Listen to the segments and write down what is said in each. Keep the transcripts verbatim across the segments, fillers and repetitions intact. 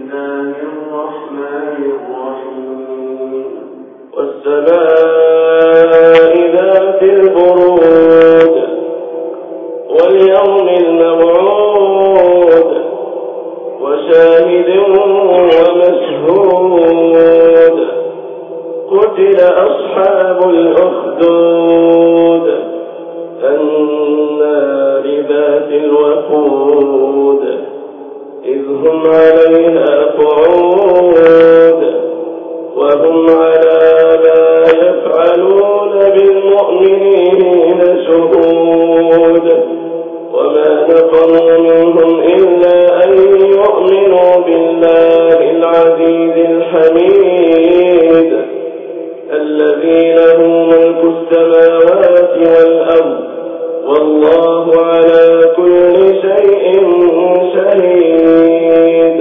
الله الرحمن الرحيم والسماء ذات البروج واليوم الموعود وشاهد ومشهود قتل أصحاب الأخدود النار ذات الوقود إذ هم عليها قعود وهم على ما يفعلون بالمؤمنين شهود وما نقموا منهم إلا أن يؤمنوا بالله العزيز الحميد الذي له ملك السماوات والأرض والله على كل شيء شهيد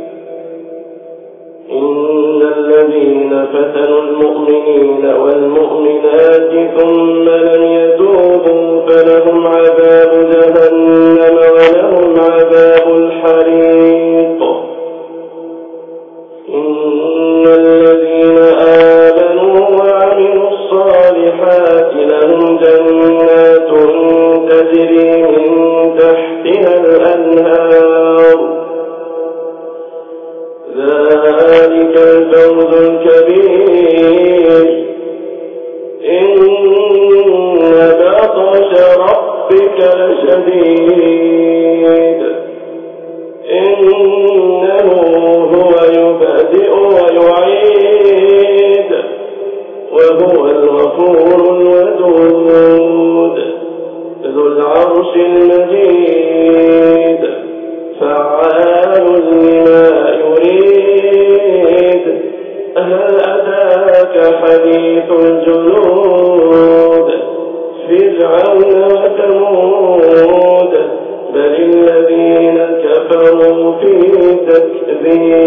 إن الذين فتنوا المؤمنين والمؤمنات ثم لم يتوبوا فلهم عذاب جهنم ولهم عذاب الحريق إن الذين آمنوا وعملوا الصالحات لهم جنات تجري من تحتها الأنهار ذلك الفوز الكبير إن بطش ربك لشديد إنه هو يبدئ ويعيد وهو الغفور الودود ذو العرش المجيد فعال لما يريد هل أتاك حديث الجنود فرعون وثمود بل الذين كفروا في تكذيب